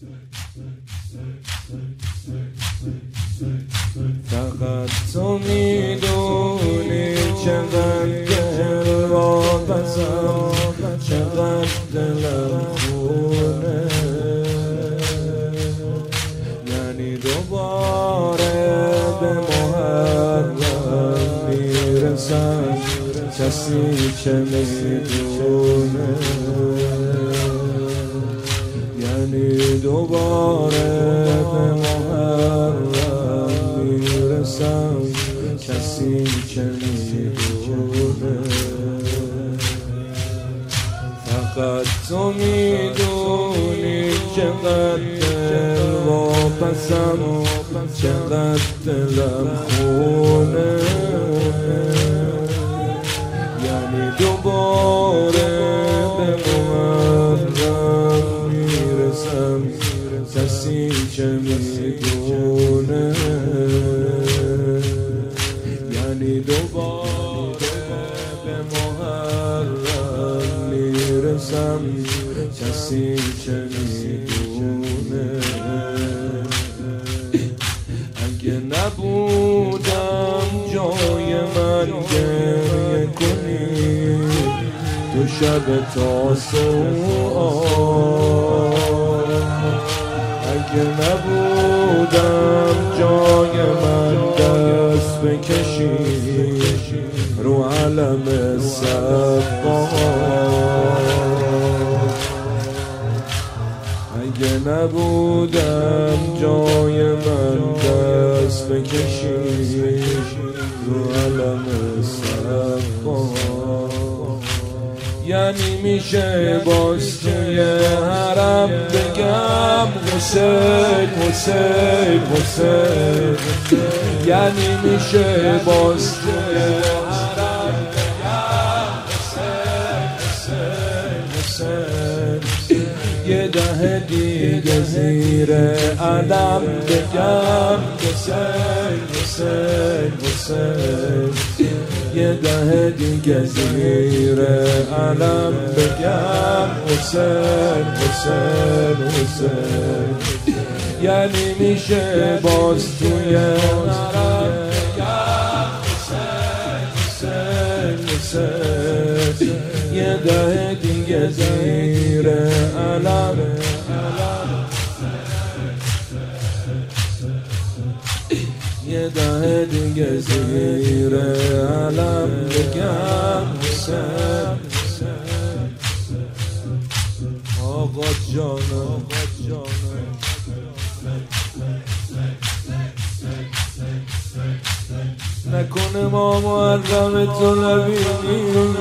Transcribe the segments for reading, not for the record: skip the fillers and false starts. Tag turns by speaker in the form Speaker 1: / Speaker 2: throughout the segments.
Speaker 1: فقط تو میدونی چقدر دل واپسم، چقدر دلم خونه، یعنی دوباره به محرم میرسم، کسی چه میدونه، یعنی دوباره به محرم میرسم، کسی چه میدونه. فقط تو میدونی چقدر دل واپسم، چقدر دلم خونه، یعنی دوباره به محرم میرسم، کسی چه میدونه، یعنی دوباره به محرم میرسم، کسی چه میدونه. اگه نبودم جای من گریه کنی تو شب تاسوعا، اگه نبودم جای من دست بکشی رو علم صفا، اگه نبودم جای من دست بکشی رو علم صفا، یعنی میشه باز توی حرم بگم حسین حسین حسین، یعنی میشه باز توی حرم بگم حسین حسین حسین، یه ده دیگه زیر علم بگم حسین حسین حسین، یه ده دیگه زیر علم بگم حسین حسین حسین، یعنی میشه باز توی حرم بگم حسین حسین حسین، یه ده دیگه زیر علم یه ده دیگه زیر علم بگم حسین. آقا جانم نکنه ما محرم تو نبینیم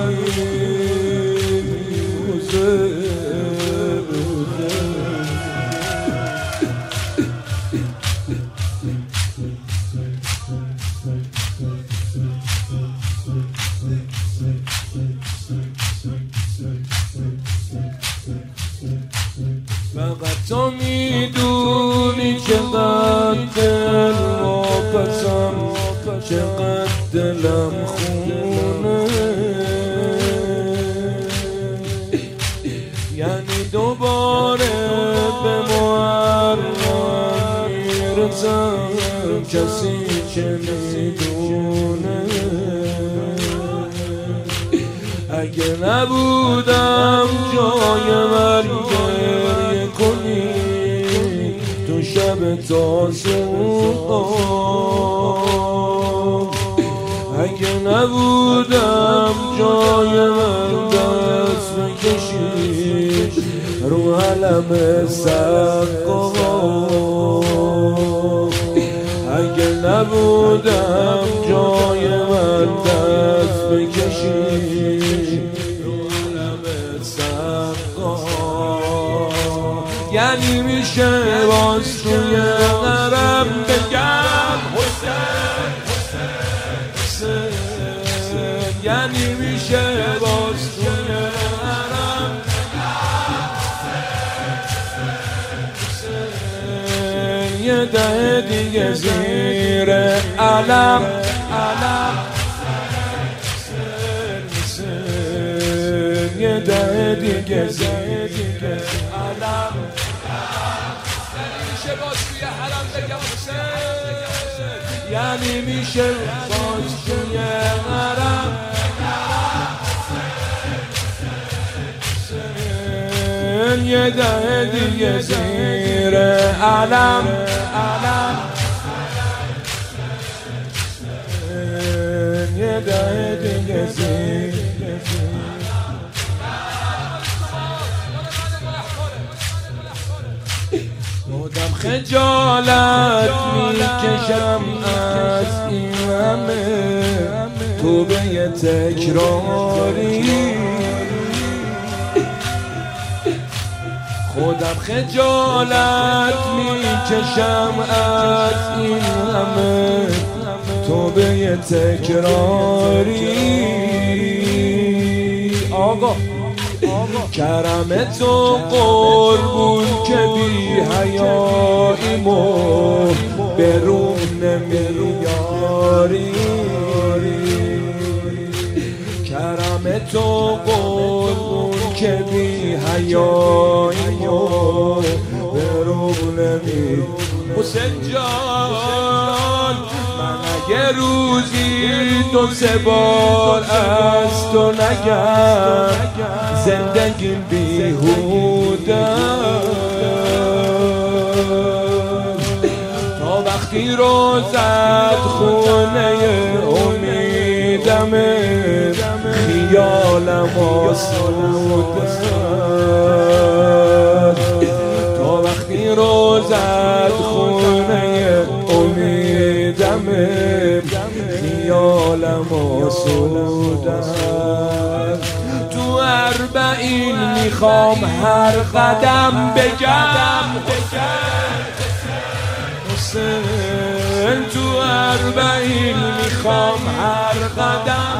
Speaker 1: حسین. فقط تو میدونی چقدر دل واپسم، چقدر دلم خونه، یعنی دوباره به محرم میرسم، کسی چه میدونه، اگه نبودم جای من گریه کنی تو شب تاسوعا، اگه نبودم جای من دست بکشی رو علم صفا، اگه نبودم جای من دست بکشی رو علم صفا، یعنی میشه باز توی حرم بگم حسین حسین، یعنی میشه باز توی حرم بگم حسین، یه ده دیگه زیر علم یه ده دیگه زیر علم میشه باز توی حرم بگم حسین، یعنی میشه باز توی حرم یه ده دیگه زیر علم، یه ده دیگه زیر خودم خجالت میکشم از این همه توبه تکراری، خودم خجالت میکشم از این همه توبه تکراری. آقا کرم تو قربون که بی حیاییمو به روم نمیاری، کرم تو قربون که بی حیاییمو به روم نمیاری. حسین جان من اگه روزی 2-3 بار از تو نگم زندگیم بیهوده، تا وقتی روزت خونه امیدمه خیالم آسوده، تا وقتی روزت خونه امیدمه خیالم آسوده. تو 40 میخوام هر قدم بگم حسین، تو 40 میخوام هر قدم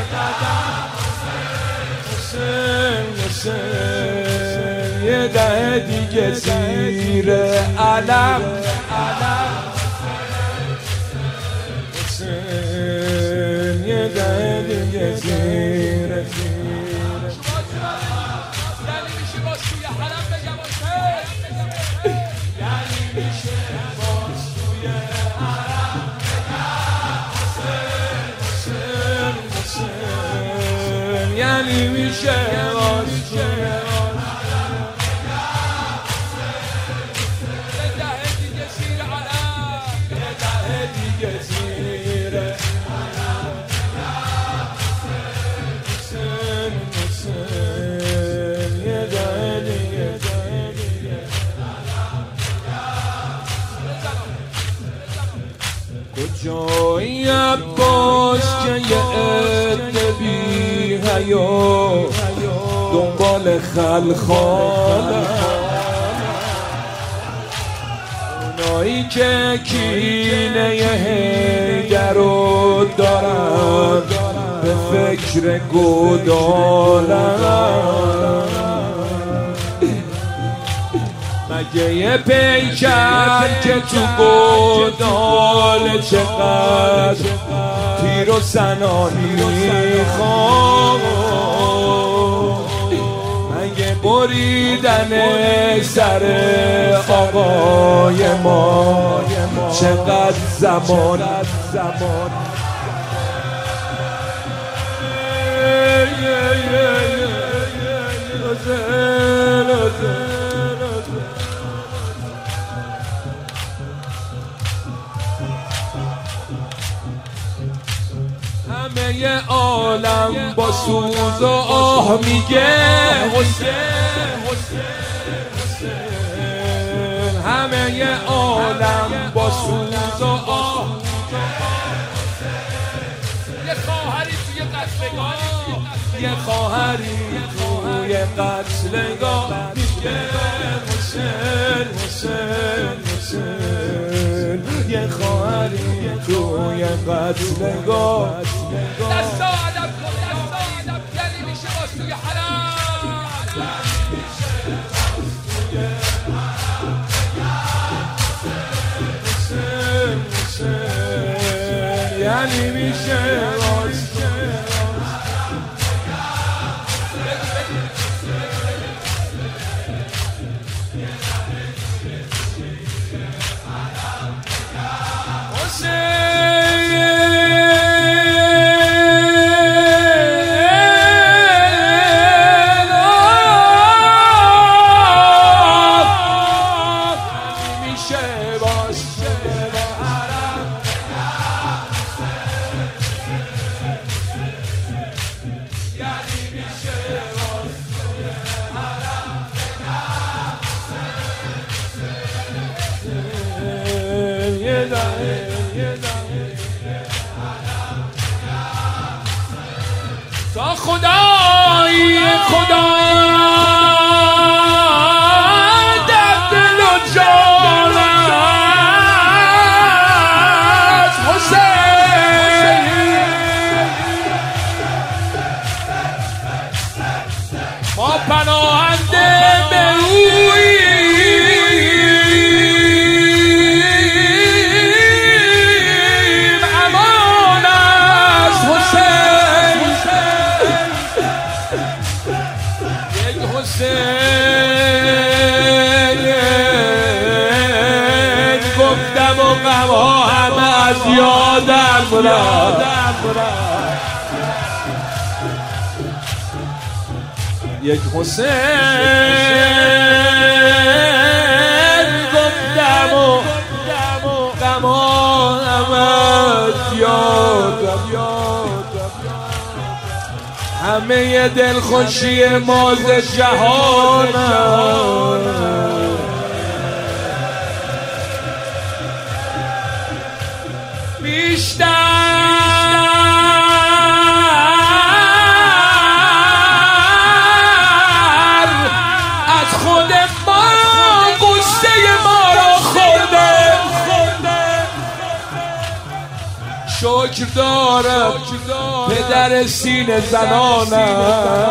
Speaker 1: حسین، یه ده دیگه زیر علم حسین، یه ده دیگه زیر یعنی میشه باز توی حرم بگم حسین، یعنی میشه باز توی حرم حسین، یعنی میشه باز توی کجایی عباس که یه عده بی حیا دنبال خلخاله، اونایی که کینه حیدر رو دارن به فکر گدالن، مگه یه پیکر که تو گدال چقدر تیر و سنانی میخواد، مگه بریدن سر آقای ما چقدر زمان همه عالم با سوز و آه میگه حسین، همه عالم با سوز و آه، یه خواهری توی قتلگاه، یه خواهری توی قتلگاه میگه حسین حسین حسین، یه خواهری توی قتلگاه دستا عدب کن یعنی میشه باز توی حرم حسین حسین، یعنی میشه باز تا خدای خدا در دل و جان از حسین ما پناهنده به اوییم امان از حسین یک حسین گفتم و غمها همه از یادم رفت یک حسین گفتم و غمها همه از یادم همه دلخوشی ما ز جهانم بیشتر از خود ما قصه ما را خورده شکر دارم پدر سینه زنانم